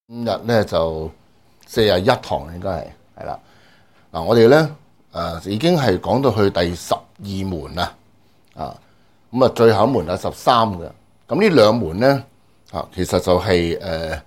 今日咧就41堂應該係啦。嗱，我哋咧已經係講到去第12門啦。咁啊最後一門係13嘅。咁呢兩門咧其實就係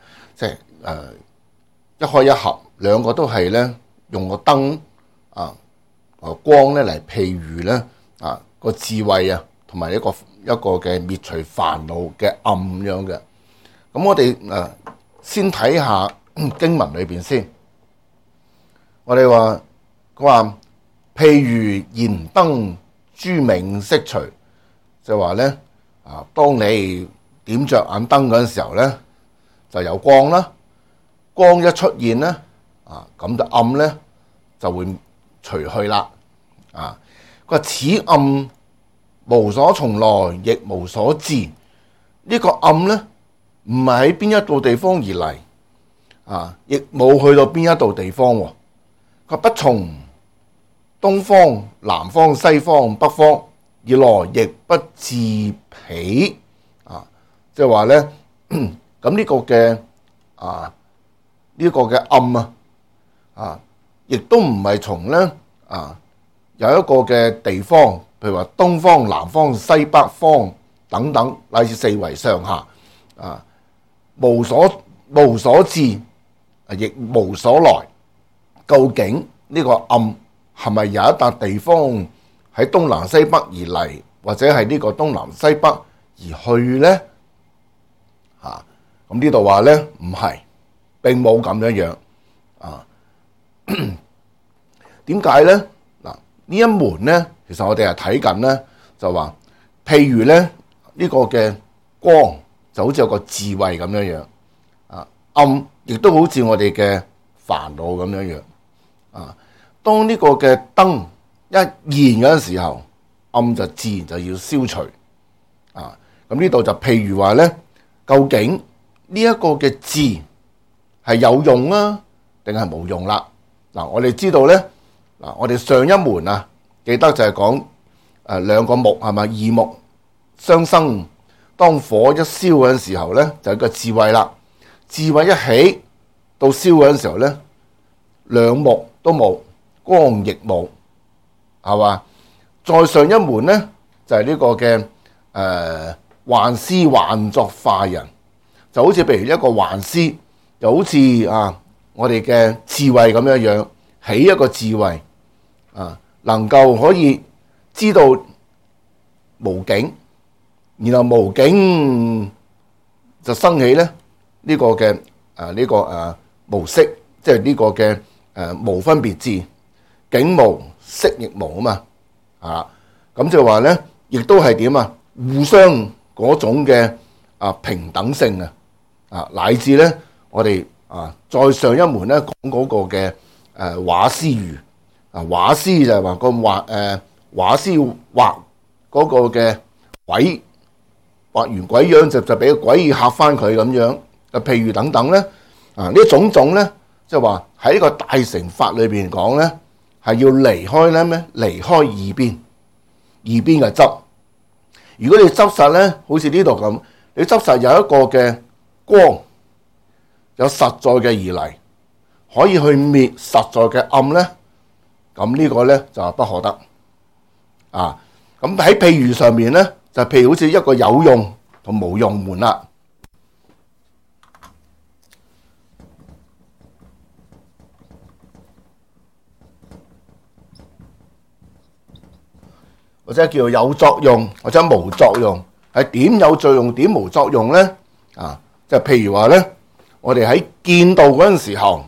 一開一合，兩個都係咧用個燈光咧嚟譬喻咧個智慧同埋一個嘅滅除煩惱嘅暗樣嘅。咁我哋先睇下經文裏邊先。我哋佢話譬如燃燈諸冥悉除，就話咧當你點着眼燈嗰陣時候咧，就有光啦。光一出現咧咁就暗咧就會除去啦。佢話此暗無所從來，亦無所至。呢個暗咧唔係喺邊一度地方而嚟，亦冇去到邊一度地方。佢不從東方、南方、西方、北方而來，亦不自彼。即係話咧，咁呢個嘅暗亦都唔係從咧有一個嘅地方，譬如話東方、南方、西北方等等，乃至四圍上下無所至，亦無所來。究竟呢個暗係咪有一笪地方喺東南西北而嚟，或者係呢個東南西北而去呢？咁呢度話呢，唔係，並冇咁樣點解呢？呢一門呢，其實我哋係睇緊呢，就話譬如呢，呢個嘅光就好似有個智慧咁樣暗亦都好似我哋嘅煩惱咁樣當呢個嘅燈一現嗰陣時候，暗就自然就要消除。咁呢度就譬如話咧，究竟呢一個嘅智係有用定係冇用啦？我哋知道咧，我哋上一門記得就係講兩個木係咪？二木相生，當火一燒嗰陣時候咧，就係個智慧啦。智慧一起到燒嗰陣時候咧，兩木都冇，光亦冇，係嘛？再上一門咧，就係呢個嘅幻師幻作化人，就好似譬如一個幻師，就好似我哋嘅智慧咁樣起一個智慧能夠可以知道無境，然後無境就生起咧呢個嘅無色，即係呢個嘅無分別智，境無色亦無嘛。咁就話咧，亦都係點互相嗰種嘅平等性乃至咧我哋再上一門咧講嗰個嘅畫師喻。畫師就係話畫師畫嗰個嘅鬼，畫完鬼樣就俾個鬼嚇翻佢咁樣。譬如等等咧呢種種咧，即係話喺呢個大乘法裏邊講咧，係要離開咧咩？離開二邊嘅執。如果你執實咧，好似呢度咁，你執實有一個嘅光，有實在嘅而嚟，可以去滅實在嘅暗咧，咁呢個咧就不可得。咁喺譬喻上面咧，就譬如好似一個有用同無用門啦。或者叫有作用，或者無作用，係點有作用，點無作用咧？即係譬如話咧，我哋喺見道嗰陣時候，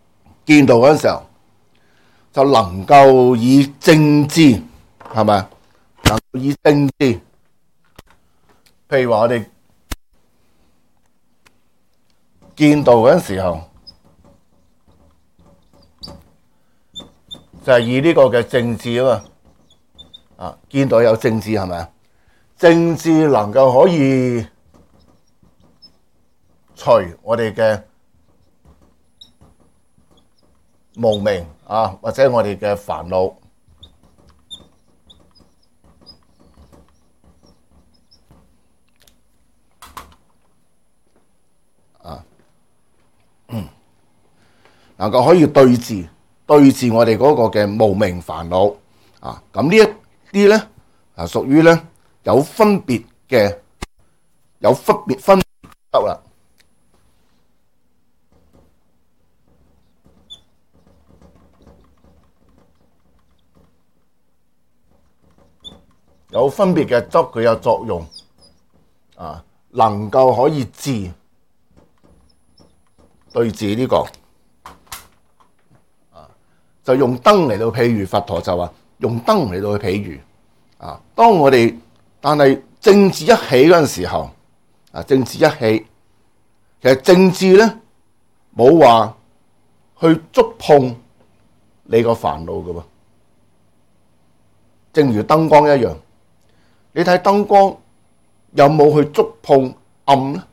就能夠以正知，係咪？能夠以正知，譬如話我哋見道嗰陣時候，就係以呢個嘅正知見到有正知係咪啊？正知能夠可以除我哋嘅無明或者我哋嘅煩惱能夠可以對治我哋嗰個嘅無明煩惱啊。咁呢一啲咧啊，屬於咧有分別嘅，分別得啦。有分別嘅執，佢有作用啊，能夠可以對治呢個啊，就用燈嚟到譬喻，佛陀就話用燈嚟到去譬喻啊。當我哋但係正智一起嗰陣時候啊，正智一起，其實正智咧冇話去觸碰你個煩惱㗎喎，正如燈光一樣。你睇燈光有冇去觸碰暗咧？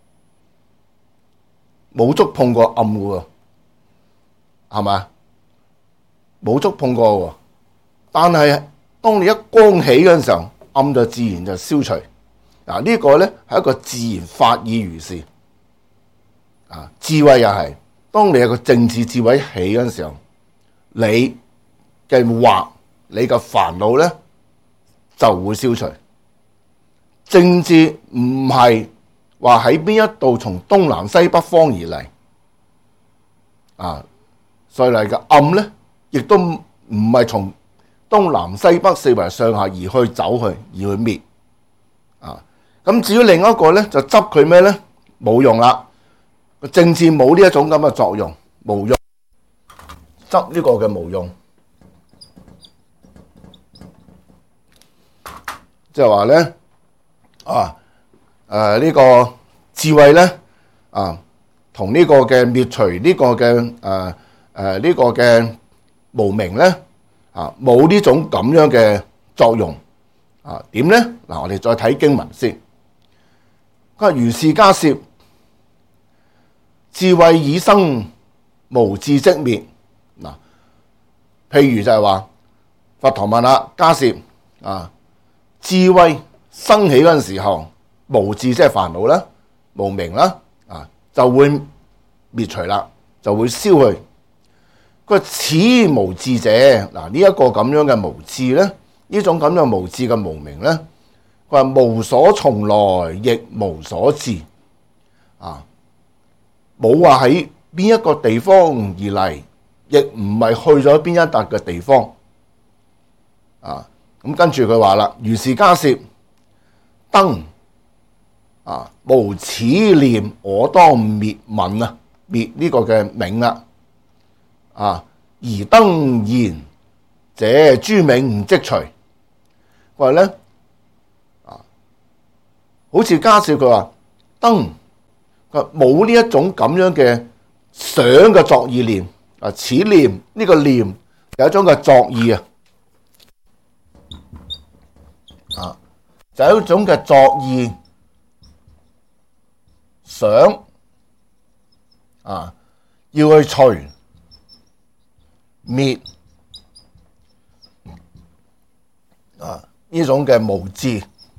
冇觸碰過暗嘅喎，係咪？冇觸碰過喎。但係當你一光起嗰陣時候，暗就自然就消除。嗱，呢個咧係一個自然法意如是。啊，智慧又係，當你有個正智智慧起嗰陣時候，你嘅惑、你嘅煩惱咧就會消除。正智唔係話喺邊一度從東南西北方而嚟，啊，所以嚟嘅暗咧，亦都唔係從東南西北四圍上下而去走去而去滅，啊，咁至於另一個咧就執佢咩咧？冇用啦，正智冇呢一種咁嘅作用，無用，執呢個嘅無用，即係話咧。呢個智慧咧同呢個嘅滅除呢個嘅呢個嘅無明咧冇呢種咁樣嘅作用啊？點咧？嗱，我哋再睇經文先。佢話如是迦葉，智慧已生，無智即滅。嗱，譬如就係話佛陀問下迦葉智慧生起嗰陣時候，無智即係煩惱啦、無明啦，就會滅除啦，就會消去。佢話此無智者，嗱，呢一個咁樣嘅無智咧，呢種咁樣無智嘅無明咧，佢話無所從來，亦無所至，冇話喺邊一個地方而嚟，亦唔係去咗邊一笪嘅地方。咁跟住佢話啦，如是迦葉。燈無此念，我當滅泯啊！滅呢個嘅冥啦而燈燃，這諸冥即除。佢話咧好似迦葉佢話燈，佢冇呢一種咁樣嘅想嘅作意念此念呢個念有一種嘅作意就有一種嘅作意想要去除滅呢種嘅無智。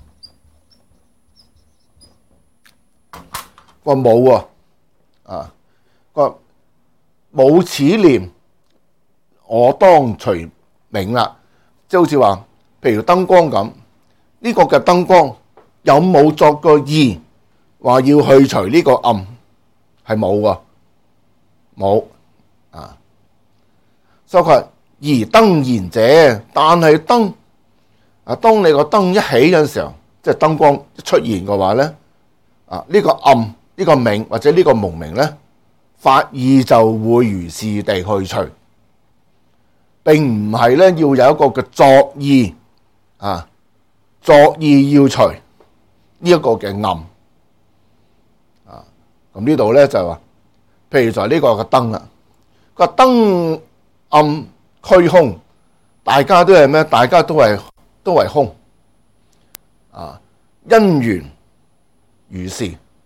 佢話冇佢話冇此念，我當除冥啦。即係好似話，譬如燈光咁。呢個嘅燈光有冇作過意話要去除呢個暗？係冇㗎，冇所以佢話而燈燃者，但係燈當你個燈一起嘅時候，即係燈光一出現嘅話咧呢個暗呢個冥或者呢個無明咧，法意就會如是地去除，並唔係咧要有一個嘅作意作意要除呢一個嘅暗咁呢度咧就係話，譬如就係呢個嘅燈啦，個燈暗虛空，大家都係咩？大家都係空因緣如是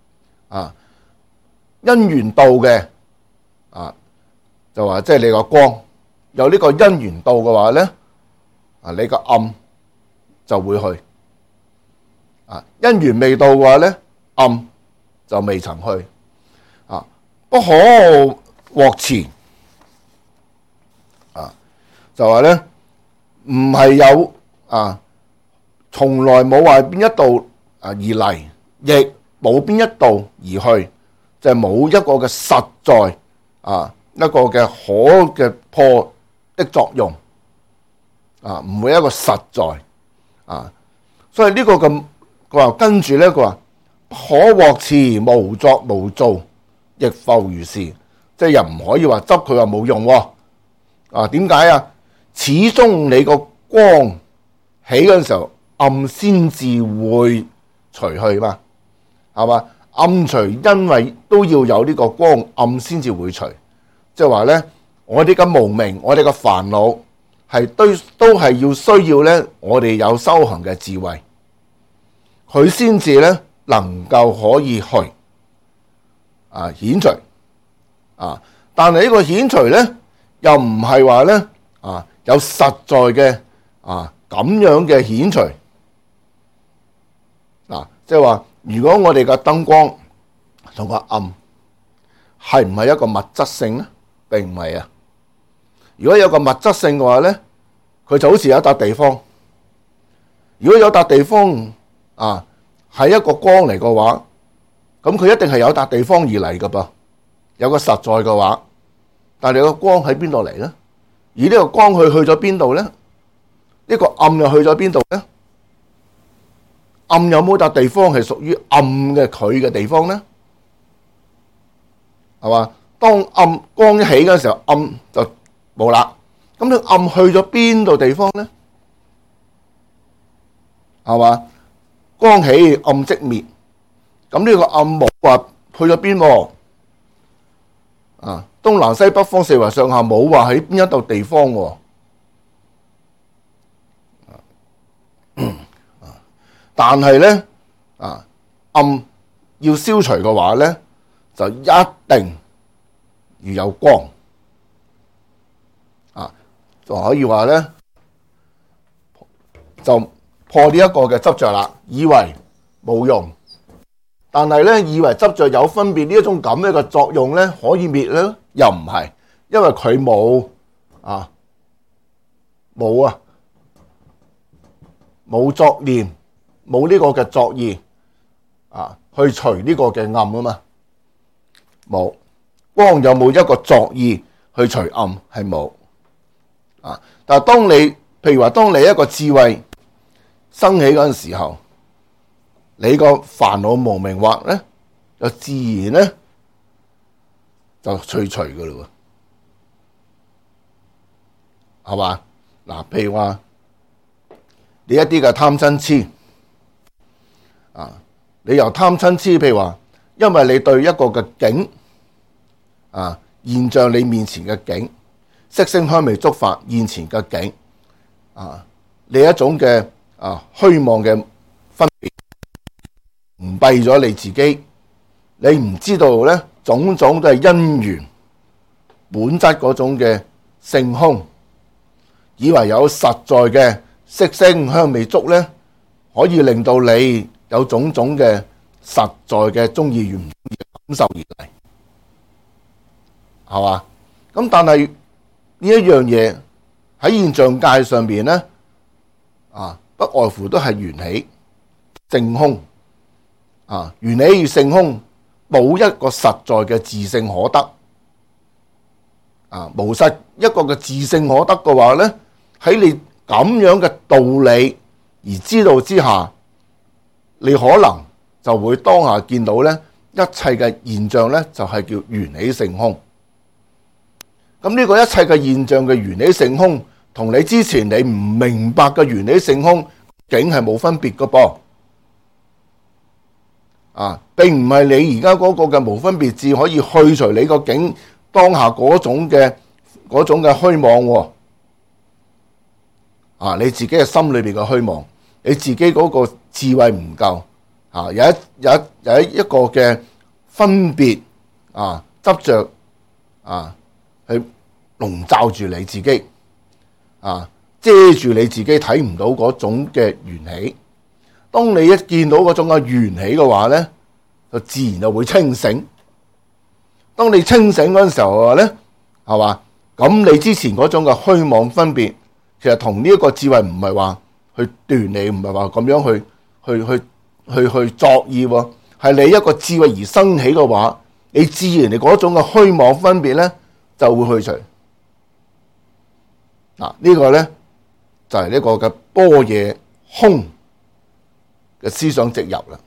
因緣到嘅就話即係你個光有呢個因緣到嘅話咧你個暗就會去。因緣未到嘅話咧，暗就未曾去。不可獲持， 就話咧唔係有從來冇話邊一度而嚟，亦冇邊一度而去，就係冇一個嘅實在一個嘅可嘅破的作用唔會一個實在所以呢個咁佢話跟住咧佢話可獲持無作無造，亦復如是，即係又唔可以話執佢話冇用點解始終你個光起嗰陣時候，暗先至會除去嘛，係嘛？暗除因為都要有呢個光，暗先至會除，即係話咧，我哋嘅無明，我哋嘅煩惱係都係要需要咧，我哋有修行嘅智慧，佢先至咧能夠可以去顯除但係呢個顯除咧，又唔係話咧有實在嘅咁樣嘅顯除即係話，如果我哋嘅燈光同個暗係唔係一個物質性咧？並唔係如果有個物質性嘅話咧，佢就好似有一笪地方。如果有笪地方係一個光嚟嘅話，咁佢一定係有笪地方而嚟噶噃，有個實在嘅話。但係你個光喺邊度嚟咧？而呢個光去咗邊度咧？呢個暗又去咗邊度咧？暗有冇笪地方係屬於暗嘅佢嘅地方咧？係嘛？當暗光一起嗰陣時候，暗就冇啦。咁你暗去咗邊度地方咧？係嘛？光起暗即滅。咁呢個暗冇話去咗邊喎？東南西北方四圍上下冇話喺邊一度地方喎。但係咧暗要消除嘅話咧，就一定要有光就可以話咧就破呢一個嘅執着啦，以為冇用，但係咧以為執着有分別呢一種咁樣嘅作用咧，可以滅咧，又唔係，因為佢冇作念，冇呢個嘅作意去除呢個嘅暗嘛，冇光有冇一個作意去除暗係冇但係譬如話當你一個智慧生起嗰陣時候，你個煩惱無明惑咧，就自然咧就除噶啦，係嘛？譬如話你一啲嘅貪嗔痴你由貪嗔痴，譬如話，因為你對一個嘅境現象，你面前嘅境，色聲香味觸法現前嘅境你一種嘅虛妄嘅分別，蒙蔽咗你自己，你唔知道咧，種種都係因緣本質嗰種嘅性空，以為有實在嘅色聲香味觸咧，可以令到你有種種嘅實在嘅中意與唔中意嘅感受而嚟，係嘛？咁但係呢一樣嘢喺現象界上邊咧，不外乎都係緣起性空緣起與性空，冇一個實在嘅自性可得無實一個嘅自性可得嘅話咧，喺你咁樣嘅道理而知道之下，你可能就會當下見到咧，一切嘅現象咧就係叫緣起性空。咁呢個一切嘅現象嘅緣起性空，同你之前你唔明白嘅緣起性空境係冇分別噶噃並唔係你而家嗰個嘅無分別智可以去除你個境當下嗰種嘅虛妄你自己嘅心裏邊嘅虛妄，你自己嗰個智慧唔夠有一個嘅分別執着去籠罩住你自己遮住你自己睇唔到嗰種嘅緣起。當你一見到嗰種嘅緣起嘅話咧，就自然就會清醒。當你清醒嗰陣時候嘅話咧，係嘛？ 咁你之前嗰種嘅虛妄分別，其實同呢一個智慧唔係話去斷你，唔係話咁樣去作意喎，係你一個智慧而生起嘅話，你自然你嗰種嘅虛妄分別咧就會去除。嗱，呢個咧就係呢個嘅般若空嘅思想植入啦。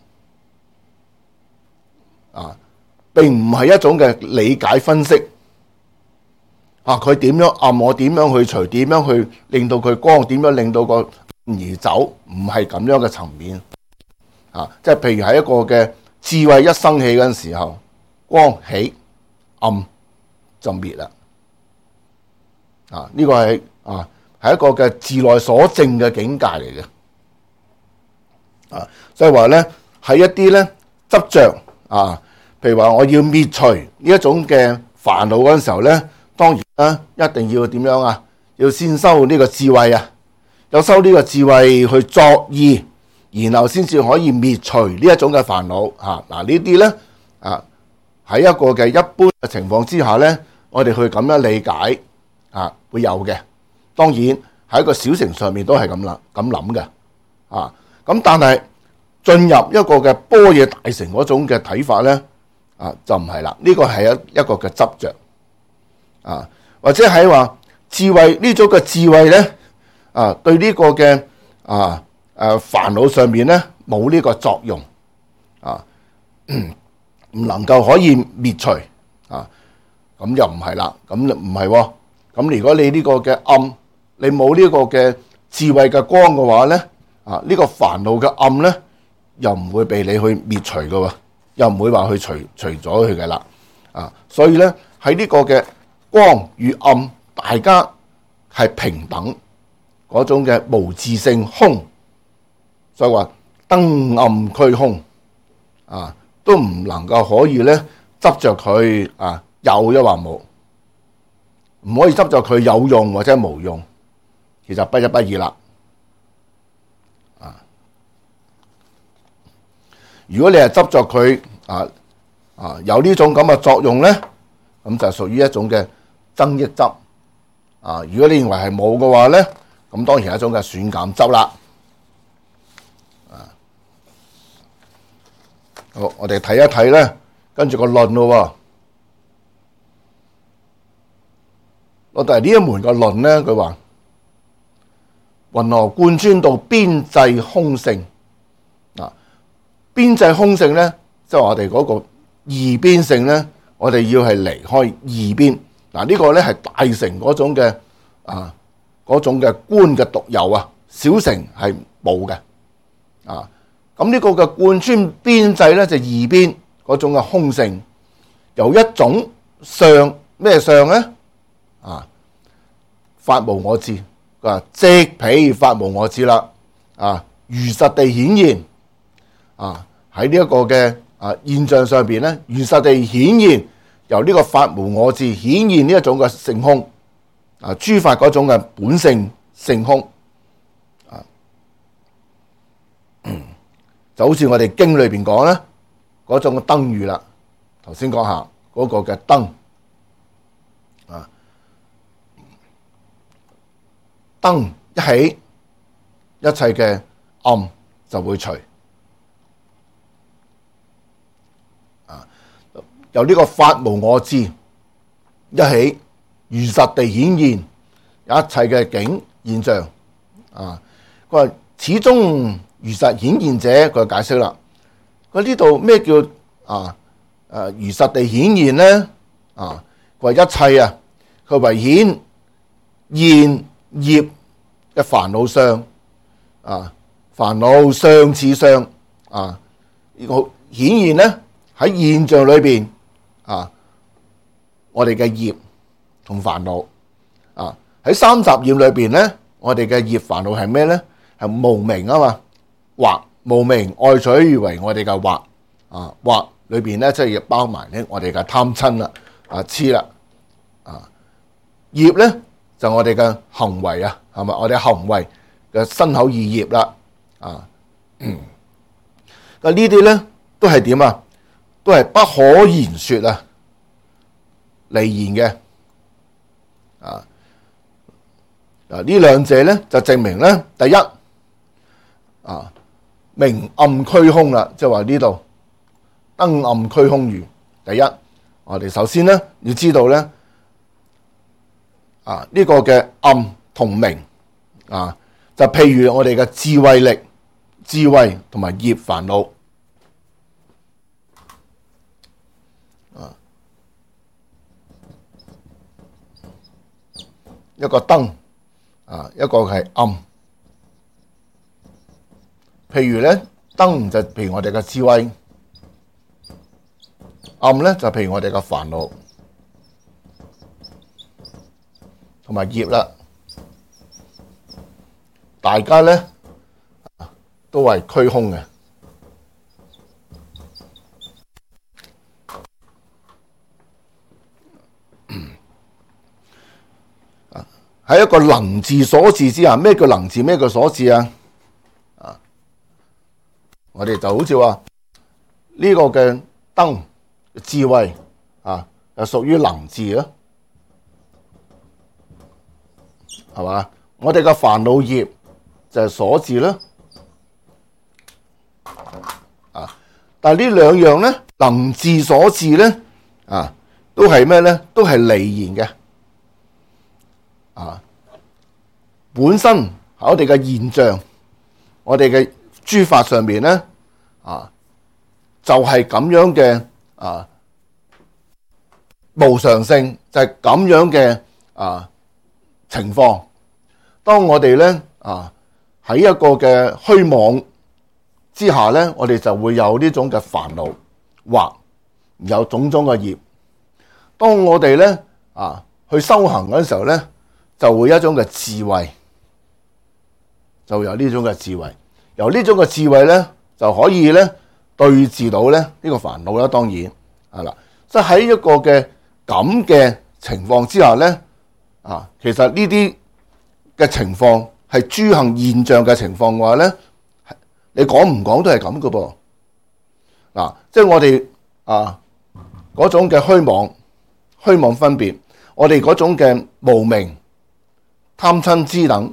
並唔係一種嘅理解分析。佢點樣暗，我點樣去除，點樣去令到佢光，點樣令到個而走，唔係咁樣嘅層面。即係譬如喺一個嘅智慧一生起嗰陣時候，光起，暗就滅啦。呢個係一個嘅自內所證嘅境界嚟嘅。所以話咧，喺一啲咧執着譬如話我要滅除呢一種嘅煩惱嗰陣時候咧，當然啦，一定要點樣要先修呢個智慧有修呢個智慧去作意，然後先至可以滅除呢一種嘅煩惱。呢啲咧喺一個嘅一般嘅情況之下咧，我哋去咁樣理解會有嘅。當然喺一個小乘上面都係咁諗嘅。咁但係進入一個嘅般若大乘嗰種嘅睇法咧，就唔係啦。呢個係一個嘅執着。或者係話智慧呢種嘅智慧咧，對呢個嘅煩惱上面咧冇呢個作用，唔能夠可以滅除。咁又唔係啦，咁唔係喎。咁如果你呢個嘅暗，你冇呢個嘅智慧嘅光嘅話咧，呢個煩惱嘅暗咧又唔會被你去滅除嘅喎，又唔會話去除咗佢嘅啦。所以咧喺呢個嘅光與暗，大家係平等嗰種嘅無自性空，所以話燈暗俱空，都唔能夠可以咧執着佢有抑或冇，唔可以執着佢有用或者無用，其實不一不二啦。如果你係執着佢有呢種咁嘅作用咧，咁就屬於一種嘅增益執。如果你認為係冇嘅話咧，咁當然係一種嘅損減執啦。好，我哋睇一睇咧，跟住個論咯。我哋呢一門個論咧，佢話云何貫穿到邊際空性？邊際空性咧，即係我哋嗰個二邊性咧，我哋要係離開二邊。呢個咧係大乘嗰種嘅嗰種嘅觀嘅獨有小乘係冇嘅。咁呢個嘅貫穿邊際咧，就二邊嗰種嘅空性，有一種相，咩相咧？法無我智，佢話即彼法無我智啦。如實地顯現喺呢一個嘅現象上邊咧，如實地顯現由呢個法無我智顯現呢一種嘅性空，諸法嗰種嘅本性性空，就好似我哋經裏邊講咧嗰種嘅燈喻啦。頭先講下嗰個嘅燈燈一起，一切嘅暗就會除。由呢個法無我智一起，如實地顯現一切嘅境現象。佢話始終如實顯現者，佢解釋啦。佢呢度咩叫如實地顯現咧？佢話一切佢唯顯現業嘅煩惱相，煩惱相似相呢個顯現咧喺現象裏邊我哋嘅業同煩惱喺三雜業裏邊咧，我哋嘅業煩惱係咩咧？係無明嘛，惑無明愛取為我哋嘅惑惑裏邊咧，即係包埋咧我哋嘅貪嗔啦痴啦業咧就我哋嘅行為係咪？我哋行為嘅身口意業啦呢啲咧都係點都係不可言說離言嘅啊。呢兩者咧就證明咧，第一啊，明暗俱空啦，即係話呢度燈暗俱空如。第一，我哋首先咧要知道咧呢個嘅暗同明啊，就譬如我哋嘅智慧力、智慧同埋業煩惱一個燈一個係暗。譬如咧，燈就譬如我哋嘅智慧，暗咧就譬如我哋嘅煩惱同埋業啦。大家咧都係虛空嘅。喺一個能字所致之下，咩叫能字？咩叫所致啊？我哋就好似話呢個嘅燈智慧就屬於能字咯，係嘛？我哋嘅煩惱業就係所致啦。但係呢兩樣咧，能字所致咧都係咩咧？都係離言嘅。本身喺我哋嘅現象，我哋嘅諸法上面咧，就係咁樣嘅無常性，就係咁樣嘅情況。當我哋咧喺一個嘅虛妄之下咧，我哋就會有呢種嘅煩惱，或有種種嘅業。當我哋咧去修行嗰陣時候咧，就會有一種嘅智慧，就有呢種嘅智慧。由呢種嘅智慧咧，就可以咧對治到咧呢個煩惱啦。當然係啦，即係喺一個嘅咁嘅情況之下咧，其實呢啲嘅情況係諸行現象嘅情況嘅話咧，你講唔講都係咁噶噃。即係我哋嗰種嘅虛妄分別，我哋嗰種嘅無明、貪嗔癡等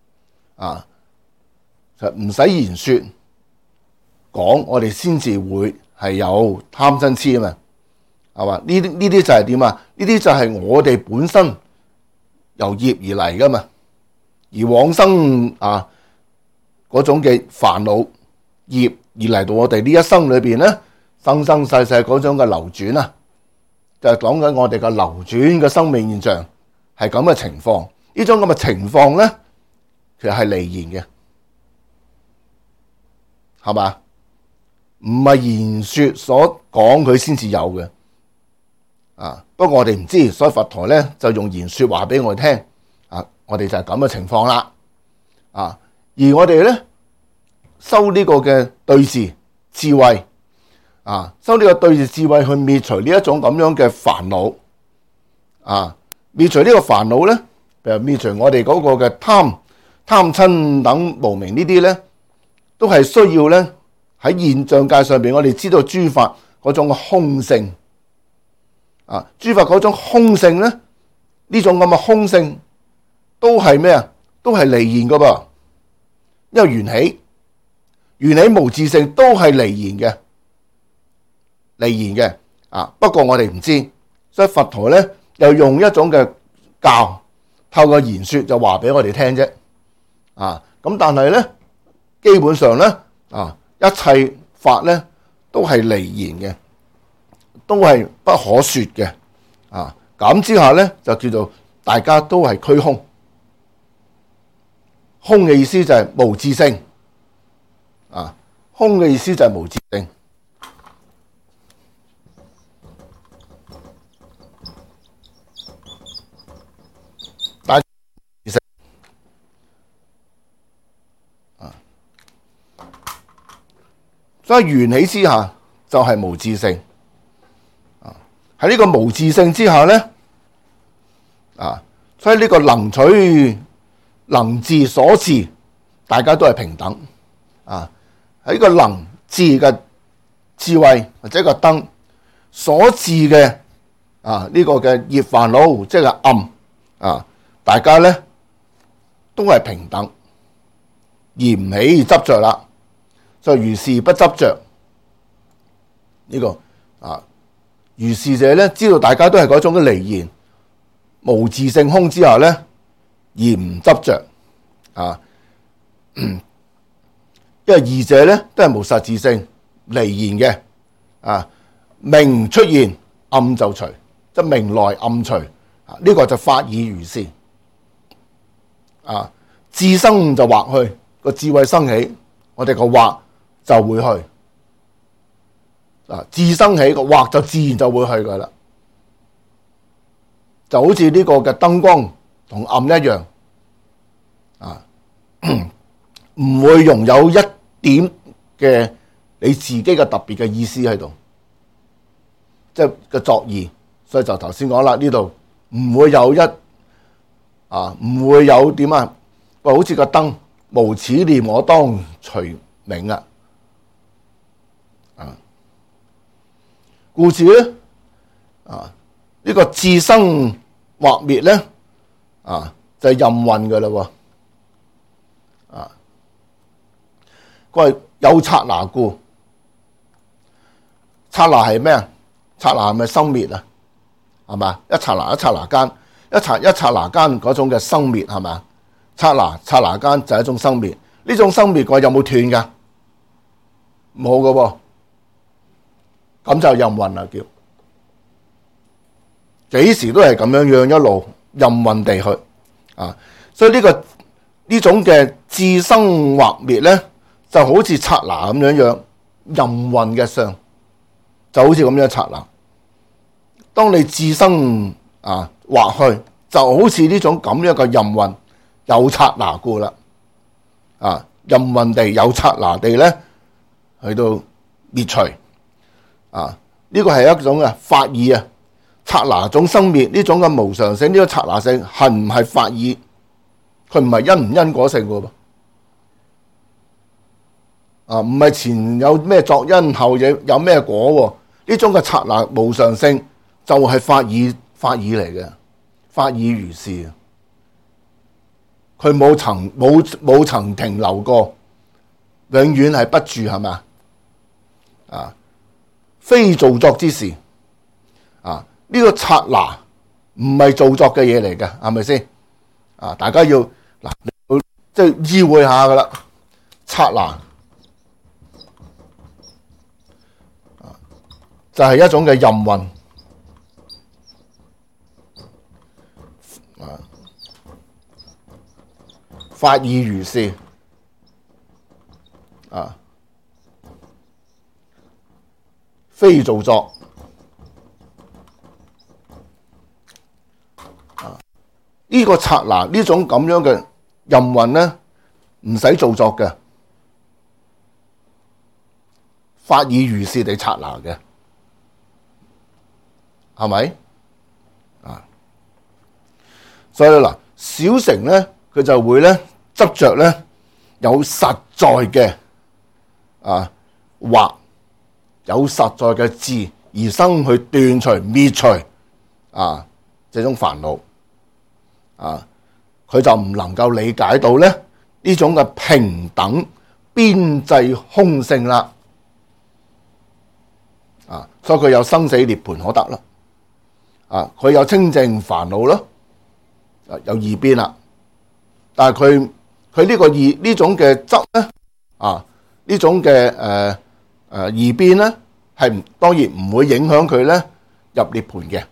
就唔使言說講，我哋先至會係有貪嗔癡啊嘛，係嘛？呢啲就係點啊？呢啲就係我哋本身由業而嚟噶嘛，而往生嗰種嘅煩惱業而嚟到我哋呢一生裏邊咧，生生世世嗰種嘅流轉啊，就係講緊我哋嘅流轉嘅生命現象係咁嘅情況。呢種咁嘅情況咧，其實係離言嘅，係嘛？唔係言說所講佢先至有嘅。不過我哋唔知，所以佛陀咧就用言說話俾我哋聽。我哋就係咁嘅情況啦。而我哋咧修呢個嘅對治智慧，修呢個對治智慧去滅除呢一種咁樣嘅煩惱。滅除呢個煩惱咧，譬如滅除我哋嗰個嘅貪嗔等無明呢啲咧，都係需要咧喺現象界上邊，我哋知道諸法嗰種空性。諸法嗰種空性咧，呢種咁嘅空性都係咩啊？都係離言噶噃，因為緣起無自性都係離言嘅。不過我哋唔知，所以佛陀咧又用一種嘅教，透過言說就話俾我哋聽啫。咁但係咧，基本上咧一切法咧都係離言嘅，都係不可說嘅。咁之下咧就叫做大家都係虛空。空嘅意思就係無自性。空嘅意思就係無自性。但其實所以緣起之下就係無自性。喺呢個無自性之下咧，所以呢個能取能字所致，大家都係平等。喺呢個能字嘅智慧或者個燈所致嘅呢個嘅業煩惱，即係暗大家咧都係平等，嫌唔起執着啦，就如是不執着呢個如是者咧，知道大家都係嗰種嘅離言無自性空之下咧，而唔執着因為二者咧都係無實自性離言嘅明出現暗就除，即係明來暗除呢個就法爾如是智生就惑去，個智慧生起，我哋個惑就會去智生起，個惑就自然就會去噶啦，就好似呢個嘅燈光同暗一樣唔會容有一點嘅你自己嘅特別嘅意思喺度，即係嘅作意。所以就頭先講啦，呢度唔會有唔會有點好似個燈無此念我當隨明故此咧呢個自生或滅咧就係任運噶啦佢係有剎那故，剎那係咩啊？剎那係咪生滅啊？係嘛？一剎那一剎那間，一剎那間嗰種嘅生滅係嘛？剎那間就係一種生滅。呢種生滅佢有冇斷噶？冇噶喎，咁就任運啦，叫幾時都係咁樣樣一路任運地去所以呢種嘅自生或滅咧，就好似剎那咁樣樣任運嘅相，就好似咁樣剎那。當你自生或去，就好似呢種咁樣嘅任運有剎那故啦。任運地有剎那地咧，去到滅除呢個係一種嘅法義剎那種生滅呢種嘅無常性，呢個剎那性係唔係法義？佢唔係因唔因果性嘅噃唔係前有咩作因，後有咩果呢種嘅剎那無常性就係法義嚟嘅，法義如是佢冇曾停留過，永遠係不住，係嘛非造作之事呢個剎那唔係造作嘅嘢嚟嘅，係咪先大家要即係意會下噶啦，剎那就係一種嘅任運法義如是非造作呢個剎那呢種咁樣嘅任運咧，唔使造作嘅，法義如是地剎那嘅，係咪所以嗱，小乘咧佢就會咧執着咧有實在嘅惑，有實在嘅智而生去斷除滅除這種煩惱佢就唔能夠理解到咧呢種嘅平等邊際空性啦所以佢有生死涅槃可得啦佢有清淨煩惱咯有二邊啦，但係佢呢個呢種嘅執咧呢種嘅二邊咧係當然唔會影響佢咧入涅槃嘅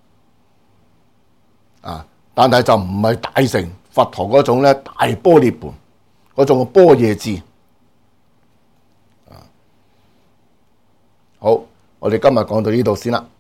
但係就唔係大乘佛陀嗰種咧大般涅槃嗰種嘅般若智好，我哋今日講到呢度先啦。